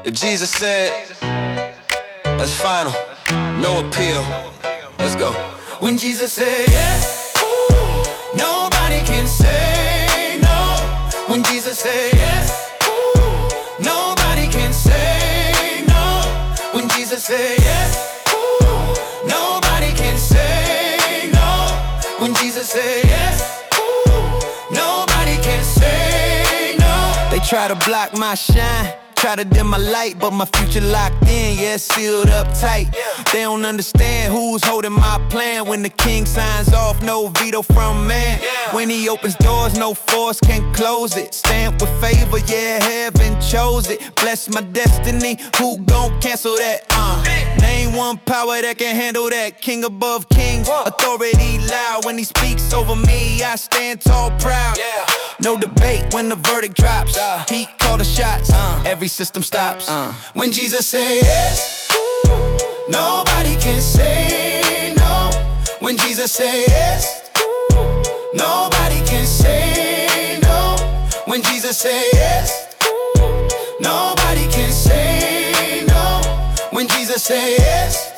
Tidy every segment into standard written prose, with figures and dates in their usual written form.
If Jesus said, that's final, no appeal. Let's go. When Jesus said yes, nobody can say no. When Jesus said yes, nobody can say no. When Jesus said yes, nobody can say no. When Jesus said yes, nobody can say no. They try to block my shine, try to dim my light, but my future locked in, yeah, sealed up tight. They don't understand who's holding my plan. When the king signs off, no veto from man. When he opens doors, no force can close it. Stamped with favor, yeah, heaven chose it. Bless my destiny, who gon' cancel that? Name one power that can handle that. King above kings, authority loud. When he speaks over me, I stand tall, proud. No debate when the verdict drops. He called the shots, every system stops. When Jesus said yes, nobody can say no. When Jesus said yes, nobody can say no. When Jesus said yes, nobody can say no. When Jesus said yes,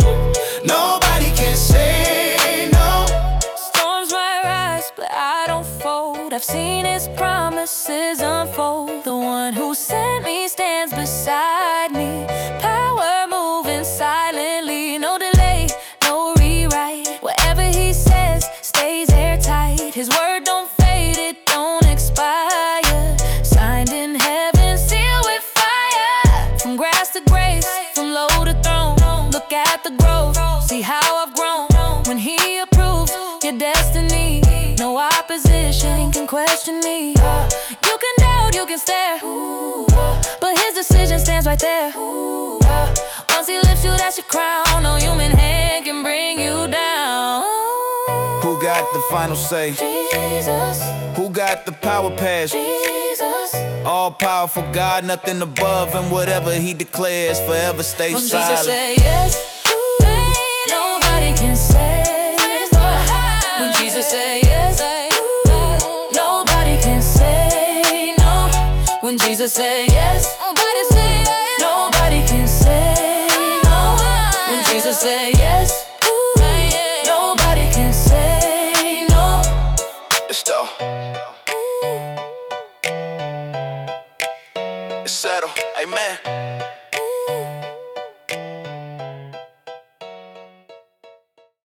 nobody can say no. Storms might rise, but I don't fold. I've seen his promises unfold. The one who sent me stands beside me. Power moving silently. No delay, no rewrite. Whatever he says stays airtight. His word don't fade, it don't expire. Signed in heaven, sealed with fire. From grass to grace, from low to throne. Look at the growth, see how I've grown. When he approves your destiny, no opposition can question me. You can doubt, you can stare, but his decision stands right there. Once he lifts you, that's your crown. No human hand can bring you down. Who got the final say? Jesus, Who got the power pass? Jesus. All powerful God, nothing above, and whatever he declares forever stays When Jesus silent. say yes, nobody can say no. When Jesus say yes, nobody can say no. When Jesus say yes, nobody can say no. When Jesus say yes, nobody can say no. It's dope. It's settled. Amen.